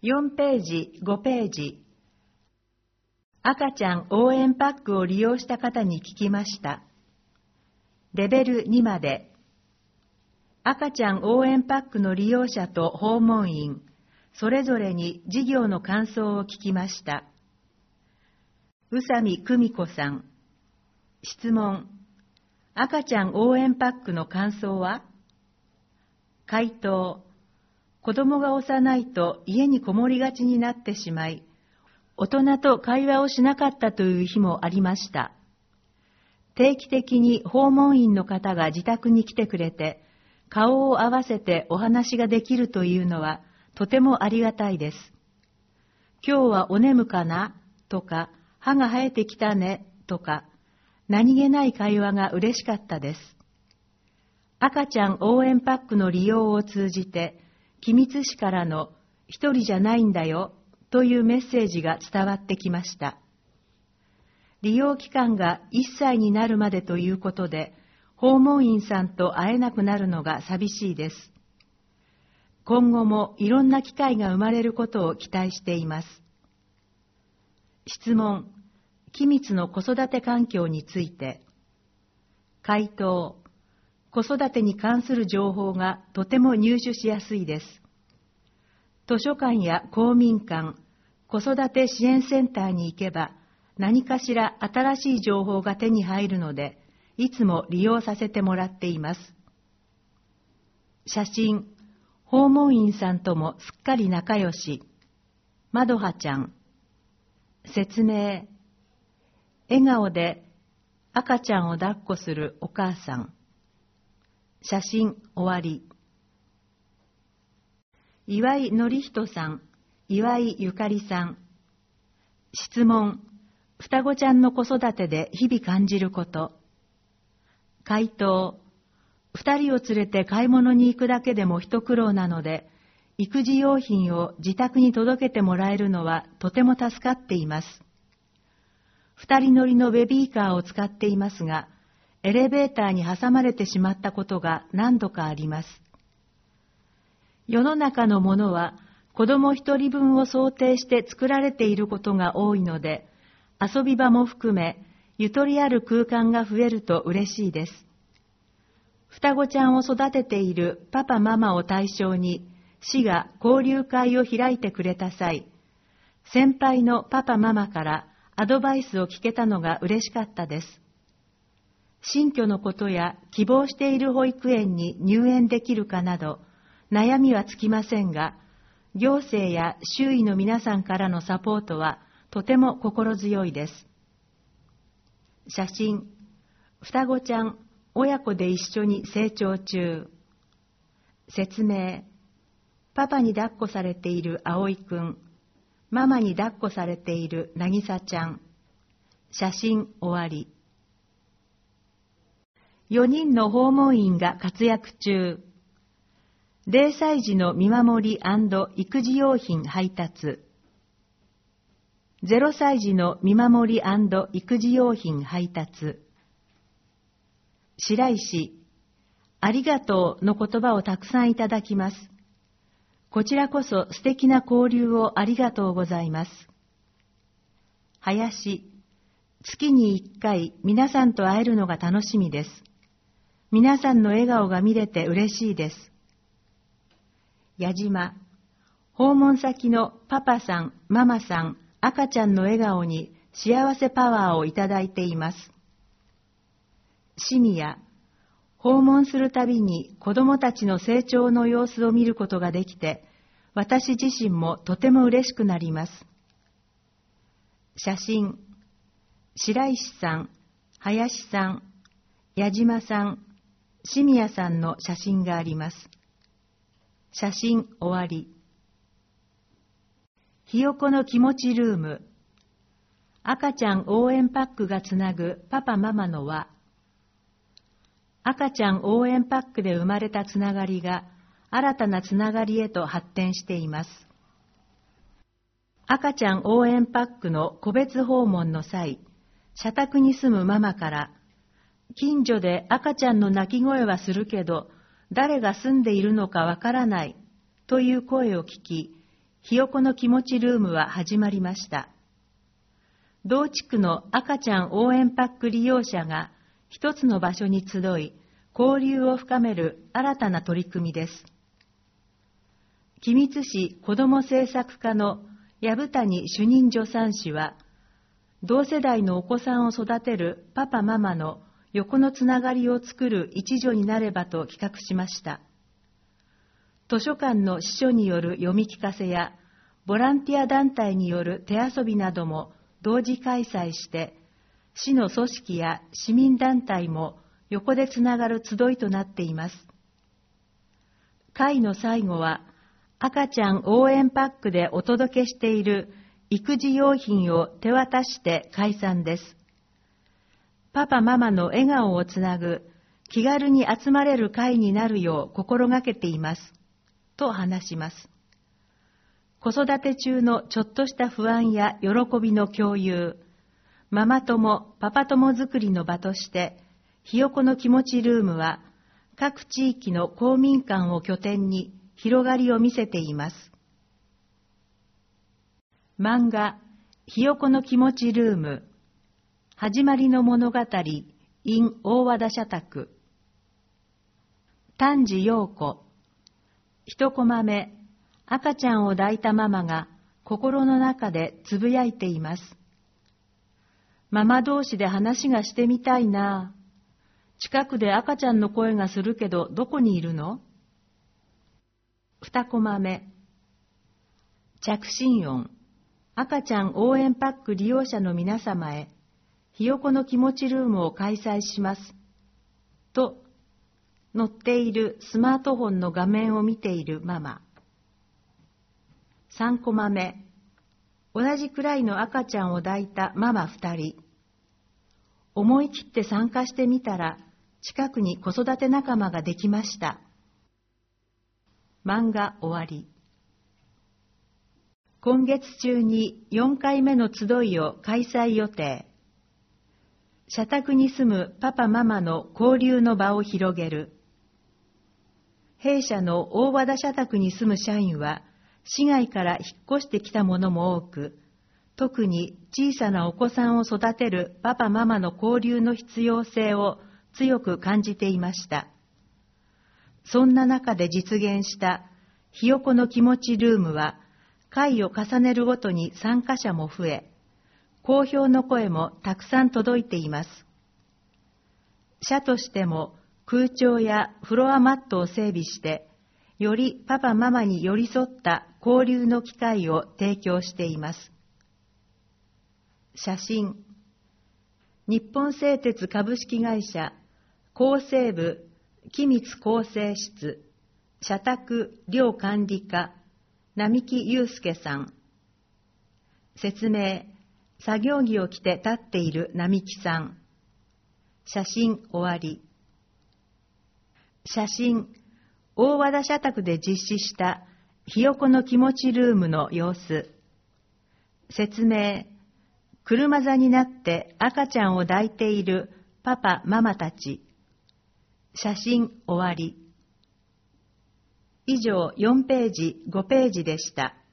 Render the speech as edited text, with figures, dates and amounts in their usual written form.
4ページ、5ページ。赤ちゃん応援パックを利用した方に聞きました。レベル2まで。赤ちゃん応援パックの利用者と訪問員、それぞれに事業の感想を聞きました。宇佐美久美子さん。質問。赤ちゃん応援パックの感想は？回答。子供が幼いと家にこもりがちになってしまい、大人と会話をしなかったという日もありました。定期的に訪問員の方が自宅に来てくれて、顔を合わせてお話ができるというのはとてもありがたいです。今日はお眠かなとか、歯が生えてきたねとか、何気ない会話が嬉しかったです。赤ちゃん応援パックの利用を通じて、君津市からの一人じゃないんだよというメッセージが伝わってきました。利用期間が1歳になるまでということで、訪問員さんと会えなくなるのが寂しいです。今後もいろんな機会が生まれることを期待しています。質問。君津の子育て環境について。回答。子育てに関する情報がとても入手しやすいです。図書館や公民館、子育て支援センターに行けば何かしら新しい情報が手に入るので、いつも利用させてもらっています。写真。訪問員さんともすっかり仲良し。まどはちゃん。説明。笑顔で赤ちゃんを抱っこするお母さん。写真終わり。岩井典人さん、岩井ゆかりさん。質問。双子ちゃんの子育てで日々感じること。回答。2人を連れて買い物に行くだけでも一苦労なので、育児用品を自宅に届けてもらえるのはとても助かっています。2人乗りのベビーカーを使っていますが、エレベーターに挟まれてしまったことが何度かあります。世の中のものは子供一人分を想定して作られていることが多いので、遊び場も含めゆとりある空間が増えると嬉しいです。双子ちゃんを育てているパパママを対象に市が交流会を開いてくれた際、先輩のパパママからアドバイスを聞けたのが嬉しかったです。新居のことや希望している保育園に入園できるかなど悩みはつきませんが、行政や周囲の皆さんからのサポートはとても心強いです。写真。双子ちゃん親子で一緒に成長中。説明。パパに抱っこされている葵くん、ママに抱っこされているなぎさちゃん。写真終わり。4人の訪問員が活躍中。0歳児の見守り&育児用品配達。0歳児の見守り&育児用品配達。白石、ありがとうの言葉をたくさんいただきます。こちらこそ素敵な交流をありがとうございます。林、月に1回皆さんと会えるのが楽しみです。皆さんの笑顔が見れて嬉しいです。矢島、訪問先のパパさん、ママさん、赤ちゃんの笑顔に幸せパワーをいただいています。シミヤ、訪問するたびに子どもたちの成長の様子を見ることができて、私自身もとても嬉しくなります。写真。白石さん、林さん、矢島さん、シミヤさんの写真があります。写真終わり。ひよこの気持ちルーム。赤ちゃん応援パックがつなぐパパママの輪。赤ちゃん応援パックで生まれたつながりが新たなつながりへと発展しています。赤ちゃん応援パックの個別訪問の際、社宅に住むママから、近所で赤ちゃんの泣き声はするけど、誰が住んでいるのかわからないという声を聞き、 ひよこの気持ちルームは始まりました。同地区の赤ちゃん応援パック利用者が一つの場所に集い、交流を深める新たな取り組みです。君津市子ども政策課の薮谷主任助産師は、同世代のお子さんを育てるパパママの横のつながりを作る一助になればと企画しました。図書館の司書による読み聞かせや、ボランティア団体による手遊びなども同時開催して、市の組織や市民団体も横でつながる集いとなっています。会の最後は、赤ちゃん応援パックでお届けしている育児用品を手渡して解散です。パパママの笑顔をつなぐ、気軽に集まれる会になるよう心がけています。と話します。子育て中のちょっとした不安や喜びの共有、ママ友、パパ友作りの場として、ひよこの気持ちルームは、各地域の公民館を拠点に広がりを見せています。漫画、ひよこの気持ちルーム、始まりの物語 in 大和田社宅。丹治陽子。一コマ目、赤ちゃんを抱いたママが心の中でつぶやいています。ママ同士で話がしてみたいな。近くで赤ちゃんの声がするけどどこにいるの？二コマ目、着信音。赤ちゃん応援パック利用者の皆様へ、ひよこの気持ちルームを開催します。と、載っているスマートフォンの画面を見ているママ。3コマ目、同じくらいの赤ちゃんを抱いたママ2人。思い切って参加してみたら、近くに子育て仲間ができました。漫画終わり。今月中に4回目の集いを開催予定。社宅に住むパパママの交流の場を広げる。弊社の大和田社宅に住む社員は、市外から引っ越してきたものも多く、特に小さなお子さんを育てるパパママの交流の必要性を強く感じていました。そんな中で実現したひよこの気持ちルームは、会を重ねるごとに参加者も増え、好評の声もたくさん届いています。社としても空調やフロアマットを整備して、よりパパママに寄り添った交流の機会を提供しています。写真。日本製鉄株式会社構成部機密構成室社宅寮管理課並木祐介さん。説明。作業着を着て立っている並木さん。写真終わり。写真。大和田社宅で実施したひよこの気持ちルームの様子。説明。車座になって赤ちゃんを抱いているパパママたち。写真終わり。以上4ページ5ページでした。